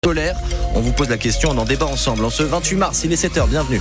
Scolaire. On vous pose la question, on en débat ensemble. En ce 28 mars, il est 7h, bienvenue.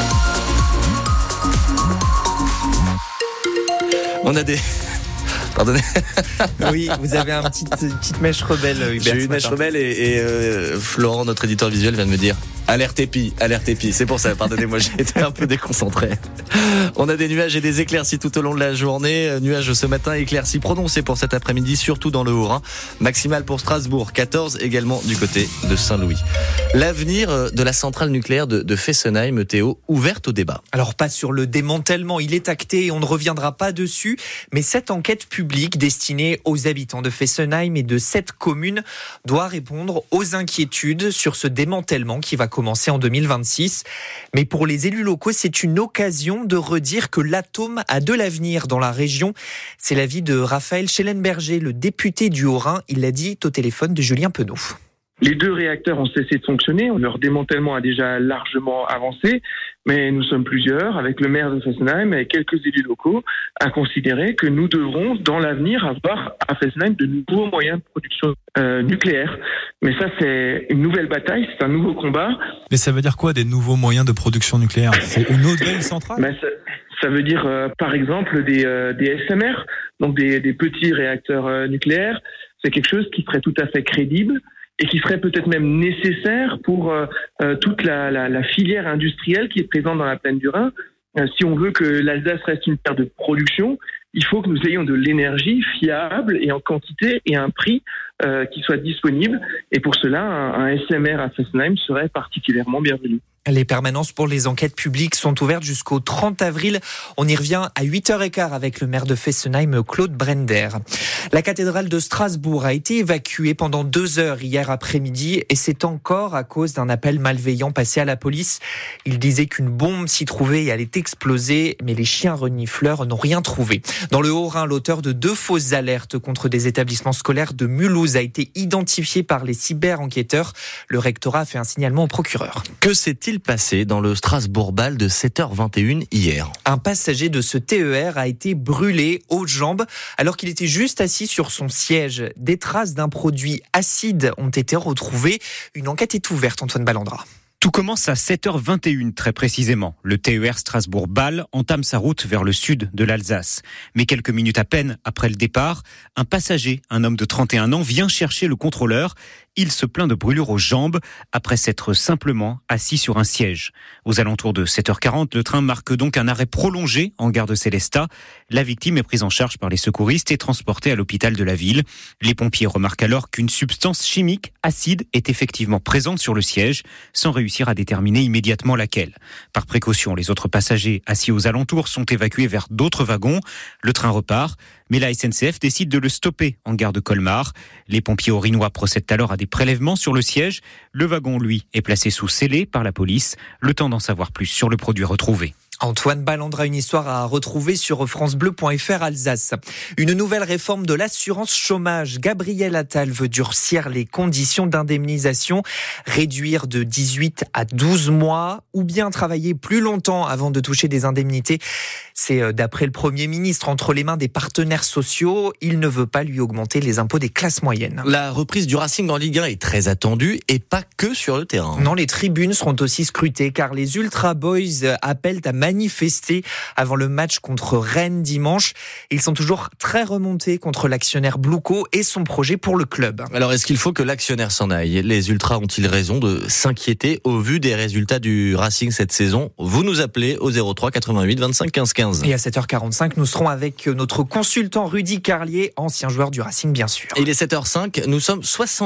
On a des... Pardonnez. Oui, vous avez une petite mèche rebelle, Hubert. J'ai eu une mèche rebelle et Florent, notre éditeur visuel, vient de me dire alerte épi. C'est pour ça, pardonnez-moi, j'ai été un peu déconcentré. On a des nuages et des éclaircies tout au long de la journée. Nuages ce matin, éclaircies prononcées pour cet après-midi, surtout dans le Haut-Rhin. Maximal pour Strasbourg, 14 également du côté de Saint-Louis. L'avenir de la centrale nucléaire de Fessenheim, Théo, ouverte au débat. Alors pas sur le démantèlement, il est acté et on ne reviendra pas dessus. Mais cette enquête publique destinée aux habitants de Fessenheim et de cette commune doit répondre aux inquiétudes sur ce démantèlement qui va commencer en 2026. Mais pour les élus locaux, c'est une occasion de redire que l'atome a de l'avenir dans la région. C'est l'avis de Raphaël Schellenberger, le député du Haut-Rhin. Il l'a dit au téléphone de Julien Penaud. Les 2 réacteurs ont cessé de fonctionner, leur démantèlement a déjà largement avancé, mais nous sommes plusieurs, avec le maire de Fessenheim et quelques élus locaux, à considérer que nous devrons, dans l'avenir, avoir à Fessenheim de nouveaux moyens de production nucléaire. Mais ça, c'est une nouvelle bataille, c'est un nouveau combat. Mais ça veut dire quoi, des nouveaux moyens de production nucléaire ? C'est une nouvelle centrale ? Ça veut dire, par exemple, des SMR, donc des petits réacteurs nucléaires. C'est quelque chose qui serait tout à fait crédible et qui serait peut-être même nécessaire pour toute la filière industrielle qui est présente dans la plaine du Rhin. Si on veut que l'Alsace reste une terre de production, il faut que nous ayons de l'énergie fiable et en quantité et à un prix qui soit disponible. Et pour cela, un SMR à Fessenheim serait particulièrement bienvenu. Les permanences pour les enquêtes publiques sont ouvertes jusqu'au 30 avril. On y revient à 8h15 avec le maire de Fessenheim, Claude Brender. La cathédrale de Strasbourg a été évacuée pendant 2 heures hier après-midi et c'est encore à cause d'un appel malveillant passé à la police. Il disait qu'une bombe s'y trouvait et allait exploser, mais les chiens renifleurs n'ont rien trouvé. Dans le Haut-Rhin, l'auteur de 2 fausses alertes contre des établissements scolaires de Mulhouse a été identifié par les cyber-enquêteurs. Le rectorat a fait un signalement au procureur. Que s'est-il passé dans le Strasbourg-Bâle de 7h21 hier ? Un passager de ce TER a été brûlé aux jambes alors qu'il était juste assis sur son siège. Des traces d'un produit acide ont été retrouvées. Une enquête est ouverte, Antoine Ballandra. Tout commence à 7h21 très précisément. Le TER Strasbourg-Bâle entame sa route vers le sud de l'Alsace. Mais quelques minutes à peine après le départ, un passager, un homme de 31 ans, vient chercher le contrôleur. Il se plaint de brûlures aux jambes après s'être simplement assis sur un siège. Aux alentours de 7h40, le train marque donc un arrêt prolongé en gare de Sélestat. La victime est prise en charge par les secouristes et transportée à l'hôpital de la ville. Les pompiers remarquent alors qu'une substance chimique acide est effectivement présente sur le siège, sans réussir à déterminer immédiatement laquelle. Par précaution, les autres passagers assis aux alentours sont évacués vers d'autres wagons. Le train repart, mais la SNCF décide de le stopper en gare de Colmar. Les pompiers haut-rhinois procèdent alors à des prélèvements sur le siège. Le wagon, lui, est placé sous scellé par la police. Le temps d'en savoir plus sur le produit retrouvé. Antoine Ballandra, une histoire à retrouver sur francebleu.fr Alsace. Une nouvelle réforme de l'assurance chômage. Gabriel Attal veut durcir les conditions d'indemnisation, réduire de 18 à 12 mois ou bien travailler plus longtemps avant de toucher des indemnités. C'est d'après le Premier ministre entre les mains des partenaires sociaux. Il ne veut pas lui augmenter les impôts des classes moyennes. La reprise du Racing en Ligue 1 est très attendue et pas que sur le terrain. Non, les tribunes seront aussi scrutées car les Ultra Boys appellent à manifester avant le match contre Rennes dimanche. Ils sont toujours très remontés contre l'actionnaire Blueco et son projet pour le club. Alors, est-ce qu'il faut que l'actionnaire s'en aille ? Les Ultras ont-ils raison de s'inquiéter au vu des résultats du Racing cette saison ? Vous nous appelez au 03 88 25 15 15. Et à 7h45, nous serons avec notre consultant Rudy Carlier, ancien joueur du Racing bien sûr. Et il est 7h05, nous sommes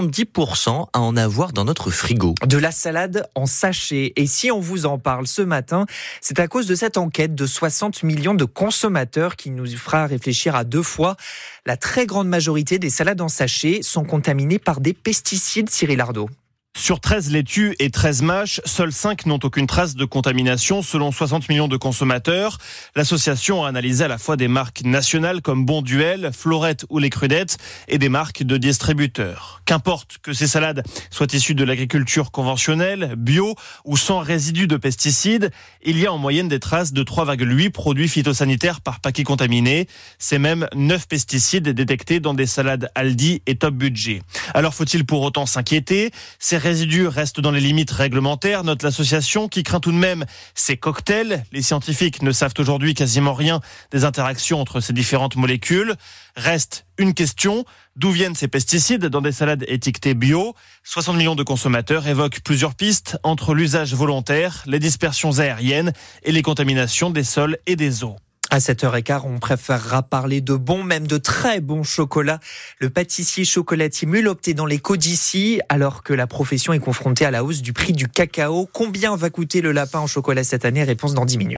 70% à en avoir dans notre frigo. De la salade en sachet. Et si on vous en parle ce matin, c'est à cause de cette enquête de 60 millions de consommateurs qui nous fera réfléchir à 2 fois. La très grande majorité des salades en sachet sont contaminées par des pesticides, Cyril Ardo. Sur 13 laitues et 13 mâches, seuls 5 n'ont aucune trace de contamination selon 60 millions de consommateurs. L'association a analysé à la fois des marques nationales comme Bonduelle, Florette ou Les Crudettes et des marques de distributeurs. Qu'importe que ces salades soient issues de l'agriculture conventionnelle, bio ou sans résidus de pesticides, il y a en moyenne des traces de 3,8 produits phytosanitaires par paquet contaminé. C'est même 9 pesticides détectés dans des salades Aldi et Top Budget. Alors faut-il pour autant s'inquiéter ? Ces résidus restent dans les limites réglementaires, note l'association qui craint tout de même ces cocktails. Les scientifiques ne savent aujourd'hui quasiment rien des interactions entre ces différentes molécules. Reste une question, d'où viennent ces pesticides dans des salades étiquetées bio ? 60 millions de consommateurs évoquent plusieurs pistes entre l'usage volontaire, les dispersions aériennes et les contaminations des sols et des eaux. À 7h15, on préférera parler de bons, même de très bons chocolats. Le pâtissier chocolatier Mule optait dans les Codici, alors que la profession est confrontée à la hausse du prix du cacao. Combien va coûter le lapin au chocolat cette année ? Réponse dans 10 minutes.